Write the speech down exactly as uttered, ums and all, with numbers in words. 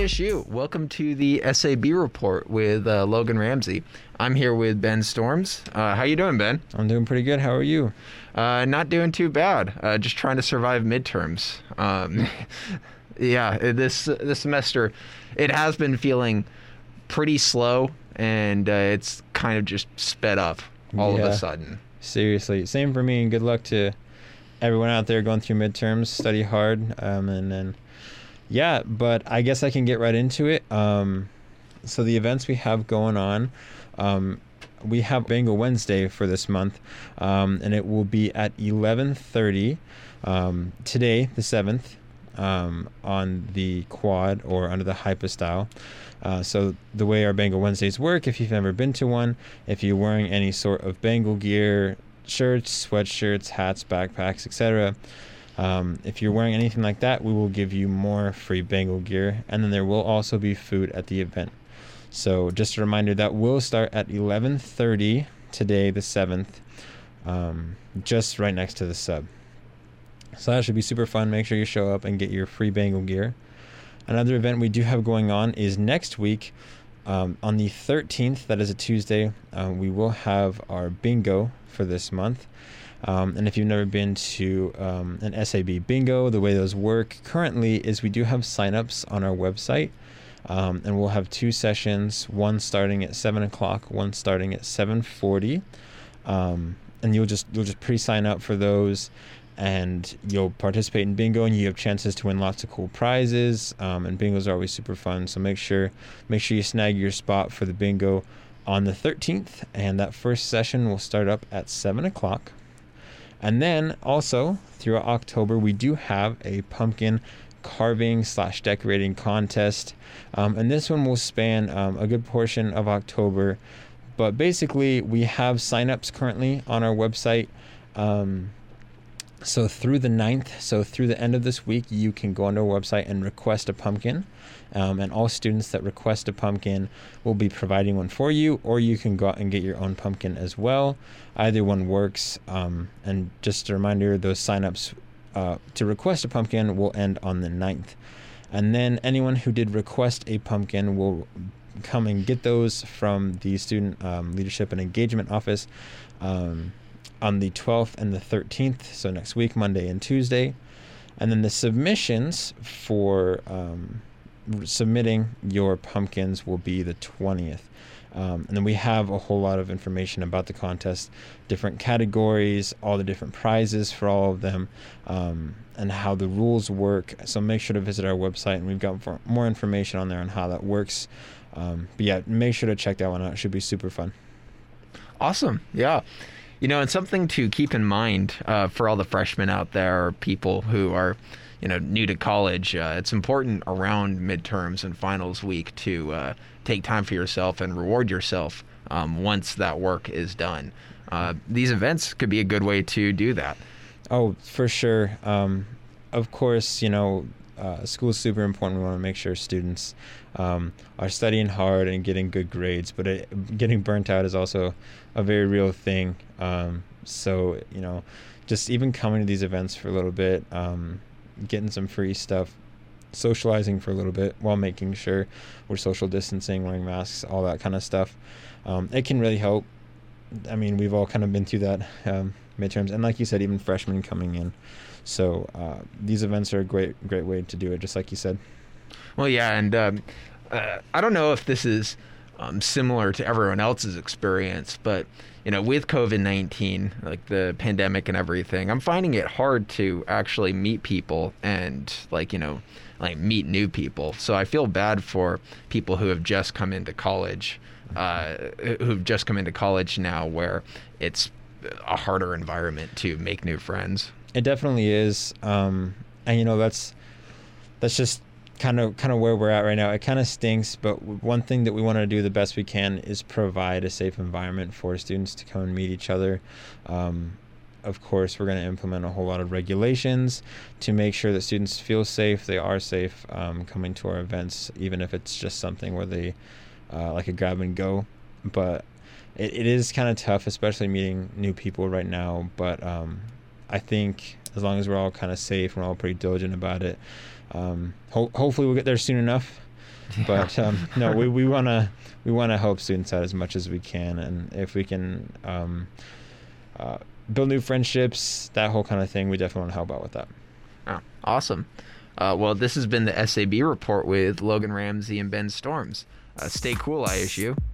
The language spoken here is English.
A S U. Welcome to the S A B report with uh, Logan Ramsey. I'm here with Ben Storms. Uh, how you doing, Ben? I'm doing pretty good. How are you? Uh, not doing too bad. Uh, just trying to survive midterms. Um, yeah, this this semester, it has been feeling pretty slow, and uh, it's kind of just sped up all Yeah. of a sudden. Seriously, same for me, and good luck to everyone out there going through midterms. Study hard, um, and then yeah. But I guess I can get right into it. Um, so the events we have going on, um, we have Bengal Wednesday for this month, um, and it will be at eleven thirty um, today, the seventh, um, on the quad or under the hypostyle. Uh, so the way our Bengal Wednesdays work, if you've never been to one, if you're wearing any sort of Bengal gear, shirts, sweatshirts, hats, backpacks, et cetera, um, if you're wearing anything like that, we will give you more free Bengal gear, and then there will also be food at the event. So just a reminder, that will start at eleven thirty today, the seventh, um, just right next to the sub. So that should be super fun. Make sure you show up and get your free Bengal gear. Another event we do have going on is next week, um, on the thirteenth, that is a Tuesday, uh, we will have our bingo for this month. Um, and if you've never been to um, an S A B bingo, the way those work currently is we do have signups on our website, um, and we'll have two sessions, one starting at seven o'clock, one starting at seven forty, um, and you'll just you'll just pre-sign up for those, and you'll participate in bingo, and you have chances to win lots of cool prizes, um, and bingos are always super fun. So make sure make sure you snag your spot for the bingo on the thirteenth, and that first session will start up at seven o'clock. And then also throughout October, we do have a pumpkin carving slash decorating contest, um, and this one will span um, a good portion of October. But basically, we have signups currently on our website. Um, So through the ninth, so through the end of this week, you can go on our website and request a pumpkin. Um, and all students that request a pumpkin will be providing one for you, or you can go out and get your own pumpkin as well. Either one works. Um, and just a reminder, those signups uh, to request a pumpkin will end on the ninth. And then anyone who did request a pumpkin will come and get those from the Student um, Leadership and Engagement Office Um, on the twelfth and the thirteenth, so next week, Monday and Tuesday. And then the submissions for um, submitting your pumpkins will be the twentieth. Um, and then we have a whole lot of information about the contest, different categories, all the different prizes for all of them, um, and how the rules work. So make sure to visit our website, and we've got more information on there on how that works. Um, but yeah, make sure to check that one out. It should be super fun. Awesome. Yeah. You know, and something to keep in mind uh, for all the freshmen out there, or people who are, you know, new to college, uh, it's important around midterms and finals week to uh, take time for yourself and reward yourself um, once that work is done. Uh, these events could be a good way to do that. Oh, for sure. Um, of course, you know, uh, school is super important. We want to make sure students um, are studying hard and getting good grades, but it, getting burnt out is also a very real thing. Um, so, you know, just even coming to these events for a little bit, um, getting some free stuff, socializing for a little bit while making sure we're social distancing, wearing masks, all that kind of stuff. Um, it can really help. I mean, we've all kind of been through that um, midterms, and like you said, even freshmen coming in. So uh, these events are a great, great way to do it, just like you said. Well, yeah, and um, uh, I don't know if this is um, similar to everyone else's experience, but, you know, with COVID nineteen, like the pandemic and everything, I'm finding it hard to actually meet people and, like, you know, like meet new people. So I feel bad for people who have just come into college, uh, who've just come into college now, where it's a harder environment to make new friends. It definitely is, um, and you know that's that's just kind of kind of where we're at right now. It kind of stinks, but one thing that we want to do the best we can is provide a safe environment for students to come and meet each other. Um, of course, we're going to implement a whole lot of regulations to make sure that students feel safe. They are safe um, coming to our events, even if it's just something where they uh, like a grab and go. But it, it is kind of tough, especially meeting new people right now. But um, I think as long as we're all kind of safe, we're all pretty diligent about it, um, ho- hopefully we'll get there soon enough. But um, no, we, we wanna we wanna help students out as much as we can, and if we can um, uh, build new friendships, that whole kind of thing, we definitely want to help out with that. Oh, awesome. Uh, well, this has been the S A B report with Logan Ramsey and Ben Storms. Uh, stay cool, I S U.